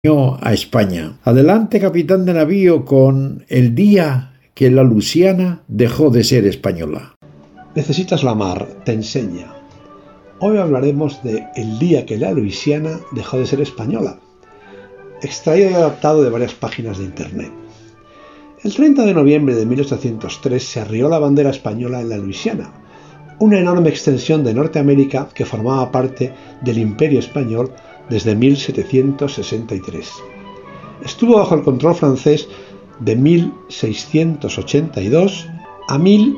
A España. Adelante, capitán de navío, con el día que la Luisiana dejó de ser española. Necesitas la mar, te enseña. Hoy hablaremos de el día que la Luisiana dejó de ser española, extraído y adaptado de varias páginas de internet. El 30 de noviembre de 1803 se arrió la bandera española en la Luisiana, una enorme extensión de Norteamérica que formaba parte del Imperio Español desde 1763. Estuvo bajo el control francés de 1682 a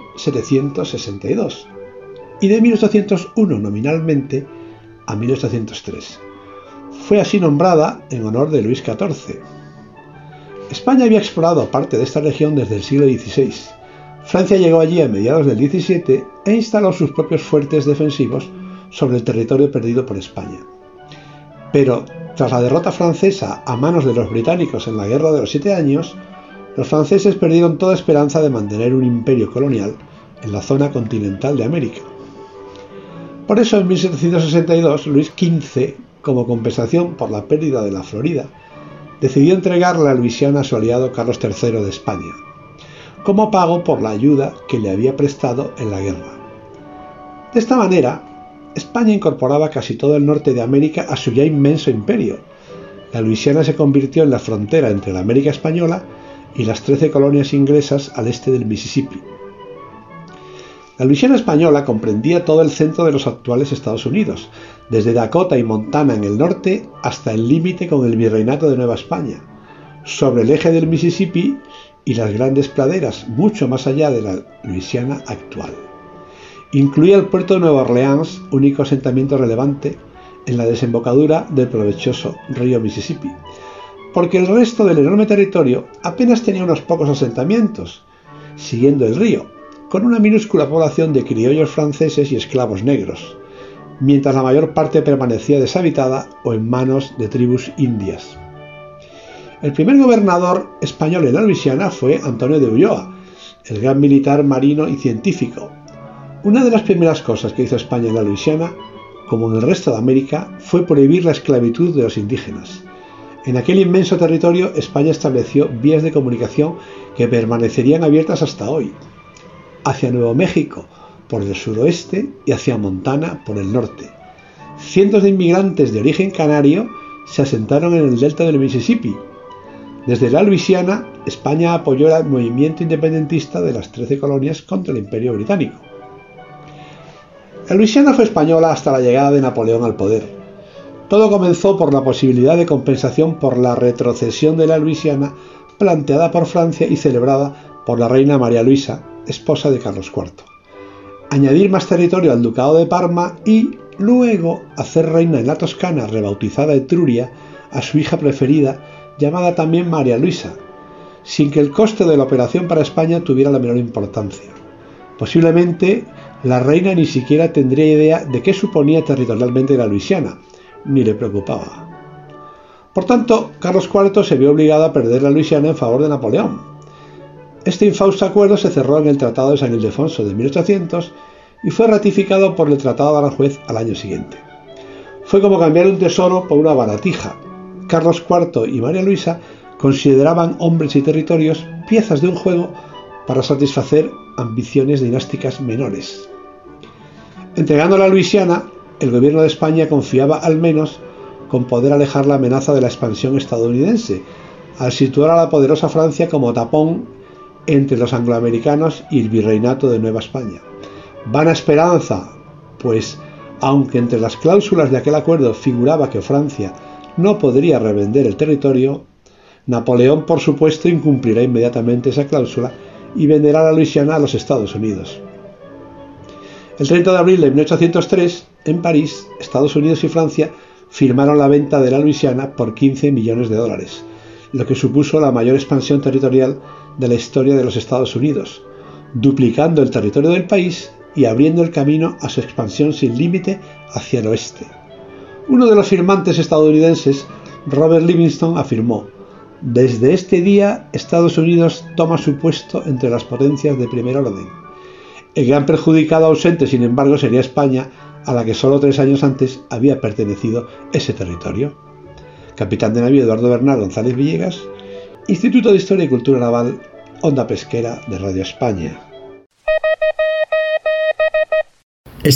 1762 y de 1801 nominalmente a 1803. Fue así nombrada en honor de Luis XIV. España había explorado parte de esta región desde el siglo XVI. Francia llegó allí a mediados del XVII e instaló sus propios fuertes defensivos sobre el territorio perdido por España. Pero, tras la derrota francesa a manos de los británicos en la Guerra de los 7 Años, los franceses perdieron toda esperanza de mantener un imperio colonial en la zona continental de América. Por eso, en 1762, Luis XV, como compensación por la pérdida de la Florida, decidió entregar la Luisiana a su aliado Carlos III de España, como pago por la ayuda que le había prestado en la guerra. De esta manera, España incorporaba casi todo el norte de América a su ya inmenso imperio. La Luisiana se convirtió en la frontera entre la América española y las 13 colonias inglesas al este del Mississippi. La Luisiana española comprendía todo el centro de los actuales Estados Unidos, desde Dakota y Montana en el norte hasta el límite con el Virreinato de Nueva España, sobre el eje del Mississippi y las grandes praderas, mucho más allá de la Luisiana actual. Incluía el puerto de Nueva Orleans, único asentamiento relevante en la desembocadura del provechoso río Mississippi, porque el resto del enorme territorio apenas tenía unos pocos asentamientos, siguiendo el río, con una minúscula población de criollos franceses y esclavos negros, mientras la mayor parte permanecía deshabitada o en manos de tribus indias. El primer gobernador español en la Luisiana fue Antonio de Ulloa, el gran militar, marino y científico. Una de las primeras cosas que hizo España en la Luisiana, como en el resto de América, fue prohibir la esclavitud de los indígenas. En aquel inmenso territorio, España estableció vías de comunicación que permanecerían abiertas hasta hoy, hacia Nuevo México por el suroeste y hacia Montana por el norte. Cientos de inmigrantes de origen canario se asentaron en el delta del Mississippi. Desde la Luisiana, España apoyó el movimiento independentista de las 13 colonias contra el Imperio Británico. La Luisiana fue española hasta la llegada de Napoleón al poder. Todo comenzó por la posibilidad de compensación por la retrocesión de la Luisiana planteada por Francia y celebrada por la reina María Luisa, esposa de Carlos IV. Añadir más territorio al ducado de Parma y, luego, hacer reina en la Toscana, rebautizada Etruria, a su hija preferida, llamada también María Luisa, sin que el coste de la operación para España tuviera la menor importancia. Posiblemente, la reina ni siquiera tendría idea de qué suponía territorialmente la Luisiana, ni le preocupaba. Por tanto, Carlos IV se vio obligado a perder la Luisiana en favor de Napoleón. Este infausto acuerdo se cerró en el Tratado de San Ildefonso de 1800 y fue ratificado por el Tratado de Aranjuez al año siguiente. Fue como cambiar un tesoro por una baratija. Carlos IV y María Luisa consideraban hombres y territorios piezas de un juego para satisfacer ambiciones dinásticas menores. Entregando la Luisiana, el gobierno de España confiaba al menos con poder alejar la amenaza de la expansión estadounidense, al situar a la poderosa Francia como tapón entre los angloamericanos y el Virreinato de Nueva España. Vana esperanza, pues, aunque entre las cláusulas de aquel acuerdo figuraba que Francia no podría revender el territorio, Napoleón, por supuesto, incumplirá inmediatamente esa cláusula y venderá la Luisiana a los Estados Unidos. El 30 de abril de 1803, en París, Estados Unidos y Francia firmaron la venta de la Luisiana por $15 millones, lo que supuso la mayor expansión territorial de la historia de los Estados Unidos, duplicando el territorio del país y abriendo el camino a su expansión sin límite hacia el oeste. Uno de los firmantes estadounidenses, Robert Livingston, afirmó: «Desde este día, Estados Unidos toma su puesto entre las potencias de primer orden». El gran perjudicado ausente, sin embargo, sería España, a la que solo 3 años antes había pertenecido ese territorio. Capitán de navío Eduardo Bernal González Villegas, Instituto de Historia y Cultura Naval, Onda Pesquera de Radio España.